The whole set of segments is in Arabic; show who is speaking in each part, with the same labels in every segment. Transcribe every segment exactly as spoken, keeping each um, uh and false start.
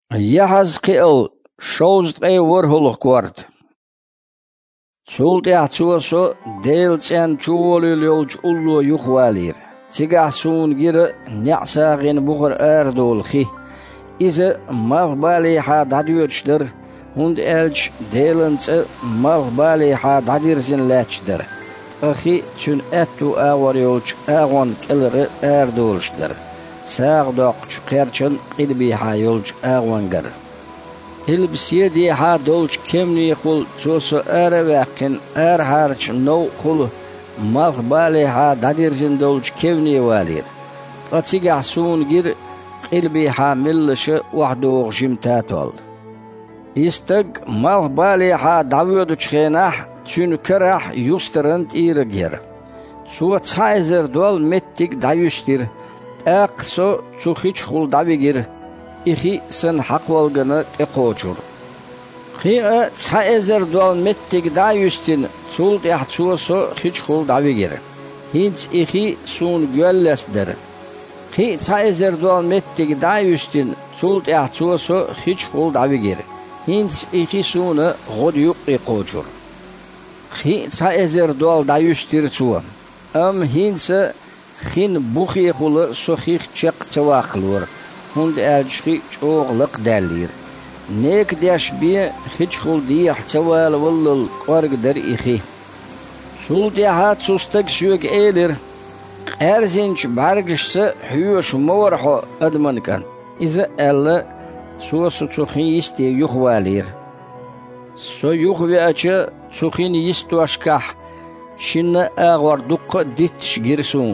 Speaker 1: Yahazkiel shows a warhol quart. Sulti atsuoso deels en chuoli yolch ullo yuchwalir. Tigahsun gir nyasagin bucher erdolchi. Ize magbali ha dadütschder und elch delens magbali ha dadirsin lechder. Achi tün ettu awar yolch agon kelere erdolchder. Sağdaqç qerçın qilbi ha yolch agongar. Hilbsiyedi ha dolch kemni qul soso erwakin er harch no qul magbali ha dadirsin dolch kemni walir. Qatigahsun gir qilbi ha millsh wahdo jimtatol. Istag magbali ha davudu chqenah tün kerah yustrant irgir. Su tsaizer dol mettig dayustir. Aqso tsukhich khul davigir. İhi sen haqvalgını teqoçur. Xia tsaizer dol mettig dayustin sult yahsuso khich khul davigir. Hinç ihi sun göllesdir. Xi tsaizer dol mettig dayustin sult yahsuso khich khul davigir. Hinç ihi sunu g'odyuq teqoçur. Xi tsaizer dol dayustir tsu. Am hinse Xin buxi xulu soxix çeq çavaqlur. Hund elçi çoğlıq dəlir. Nek dəş bi xiç xul diyah çaval vallul qargdar ixi. Sul diha çustaq süq elir. Erzinç bargışsa hüyüş movarho admankan. İze elle suosu çoxin isti yuxvalir. So yuxvi açı çoxin istu aşkah. Şinna ağvar duqqa ditş girsun.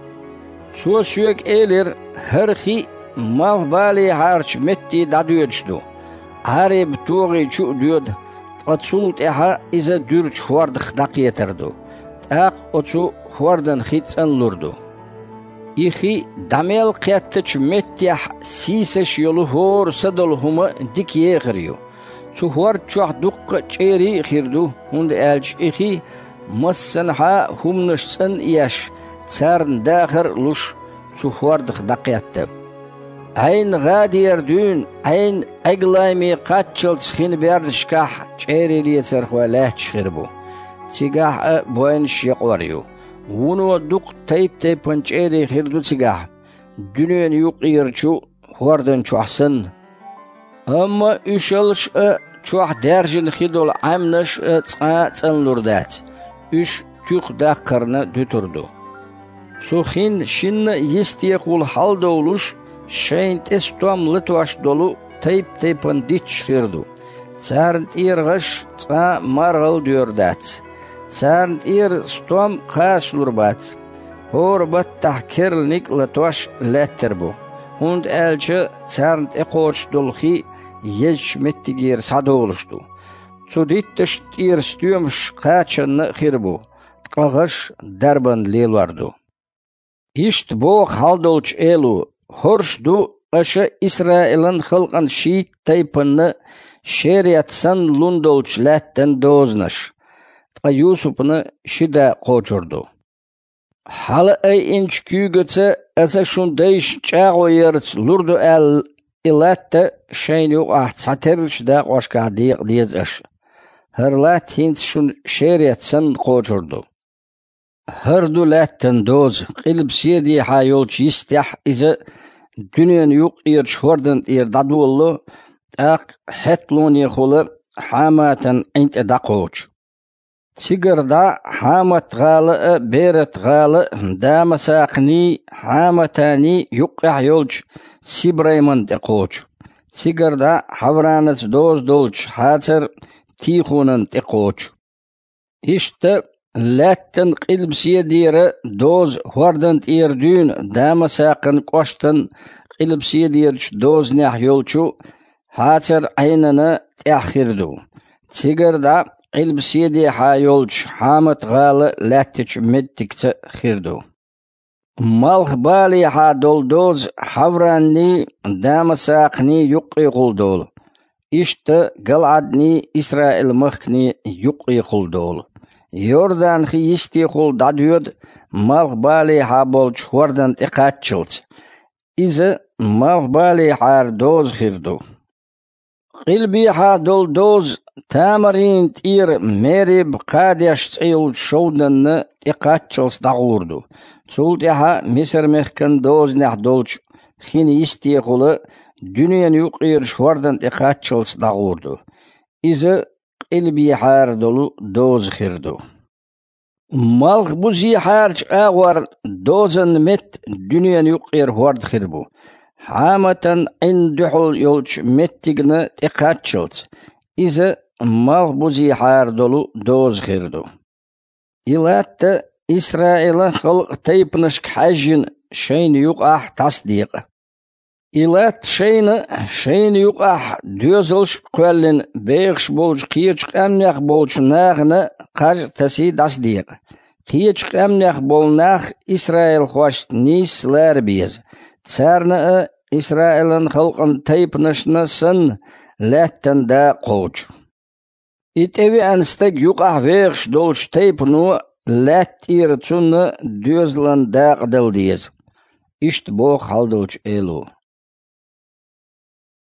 Speaker 1: So süek elir herhi mavbali harç metti dadüçdu. Harib tuği çudüd. Atsult eha ize dürç huardık daqiyeterdu. Aq otu huardan hitsanlurdu. İhi damel qiyattıç mettih siseş yolu hor sadol huma dik yeğiriyo. Su huar çuh duqqa çeri xirdu. Hund elç ihi massan ha humnışsan iyaş. Çarn dağır luş suhvardık daqiyattı. Ayn gadiyer dün, ayn aglaymi qaçıl çıxin berdişkah çereliye serxvaleh çıxirbu. Çigah boyn şiq varıyor. Bunu duq tayp taypan çeri xirdu çigah. Dünyen yuqirçu huardan çuhsın. Amma üşalış çuh derjin xidol amnaş çqa çanlurdat. Üç tüq daqırını düturdu. Suxin şin yistiye qul haldoluş şeint estom litvaş dolu tayp taypan diç xirdu. Çarnt irğış ça marğıl diyordat. Çarnt ir stom qaslurbat. Horbat tahkirlik litvaş letterbu. Hund elçi çarnt eqoç dolxi yeç mettigir sadoluşdu. Çudittiş ir stüymş qaçını xirbu. Qağış darban lelvardu. İşt bu haldolç elu horşdu aşı İsrail'in xalqan şiit taypanı şeriatsan lundolç latten doznaş. Yusup'ını şida qoçurdu. Halı ay inç kügötse asa şundayş çağo yerç lurdu el ilatta şeyn yok ah saterç da qoşka diyez aş. Hırlat hinç şun şeriatsan qoçurdu. Hırdu latten doz qilb siyedi hayolç yistah ize dünyen yok ir şordan ir dadullu aq hetloni xulu hamatan int daqoç. Sigarda hamat galı beret galı damasaqni hamatani yok yolç sibrayman daqoç. Sigarda havranat doz dolç hatır tixunan daqoç. İşte Latten qilbsiyedire doz huardant irdün damasaqın qoştan qilbsiyedirç doz nah yolçu haçar aynını tahirdu. Sigarda qilbsiyedi ha yolç hamat galı lattiç mettikçe xirdu. Malğbali ha dol doz havranni damasaqni yuqi quldol. İşte Galadni İsrail mıhkni yuqi quldol. Yordan xi yisti qul dadüd malğbali ha bolç huardan iqatçılç. İze malğbali har doz xirdu. قلبيها دول دوز تامرين تير ميريب قاديش تيل شودن تقاتشلس دغوردو سولتها مصر مخكن دوز نح دولش خين يستيقل دنيا يقير شوردن تقاتشلس دغوردو إذا قلبي حار دولو دوز خيردو مالغ بوزي حارج آور دوزن مت دنيا يقير هورد خيربو حامة عندحل يولش متجن تقاتشلس إذا مالغ بوزي حار دولو دوز خيردو إلات إسرائيل خلق تيبنشك حجن شين يقع تصديق إلات شين شين يقع دوزلش قولن بيغش بولش قيرش أمنيخ بولش ناغن قاج تسي تصديق قيرش أمنيخ بول ناغ إسرائيل خوش نيس لاربيز تسارنا إسرائيل خلقن تيبنشنا سن لاتن دا قوش إتوي أنستك يقع بيغش دولش تيبنو لات إيرتون دوزلن داق دل ديز إشت بو خالدوش إلو